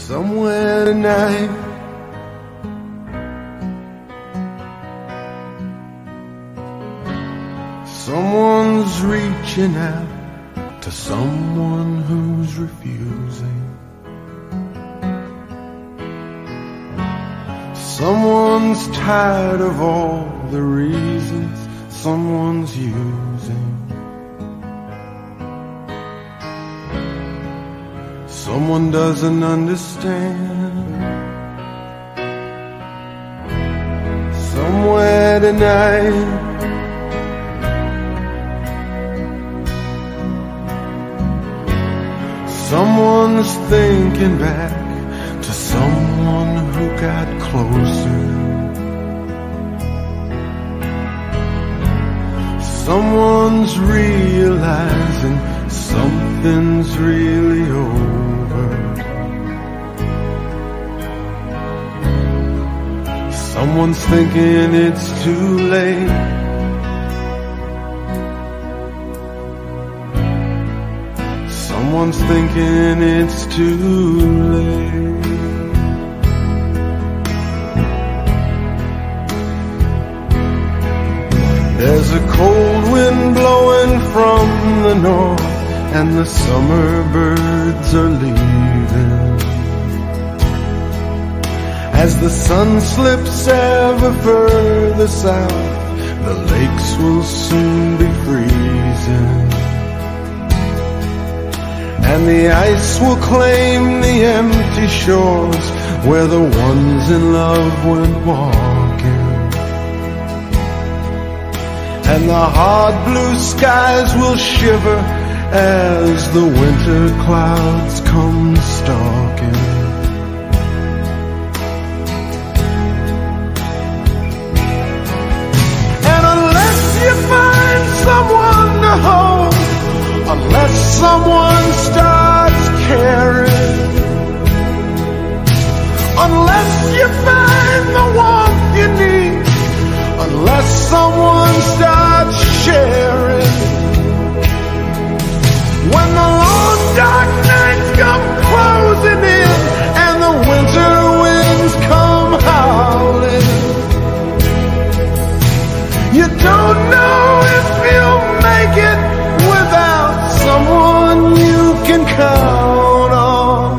somewhere tonight. Someone's reaching out to someone who's refusing. Someone's tired of all the reasons someone's using. Someone doesn't understand. Somewhere tonight, someone's thinking back to someone who got closer. Someone's realizing something's really over. Someone's thinking it's too late. Someone's thinking it's too late. There's a cold wind blowing from the north, and the summer birds are leaving. As the sun slips ever further south, the lakes will soon be freezing, and the ice will claim the empty shores where the ones in love went walking. And the hard blue skies will shiver as the winter clouds come stalking. And unless you find someone to hold, unless someone starts caring, unless you find the warmth you need, unless someone starts sharing, when the long dark nights come closing in and the winter winds come howling, you don't know if you'll make it without someone you can count on.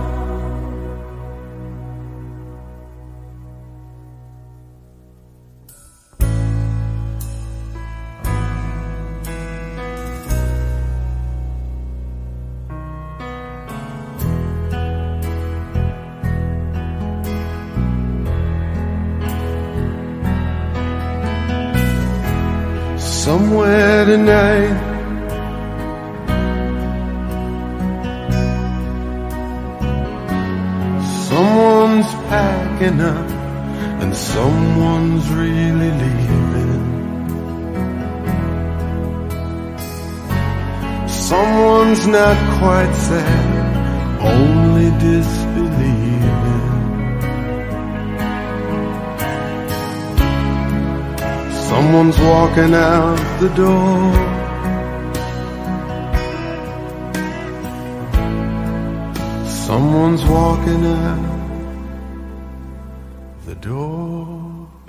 Somewhere tonight, someone's packing up and someone's really leaving. Someone's not quite sad, only disbelieving. Someone's walking out the door. Someone's walking out the door.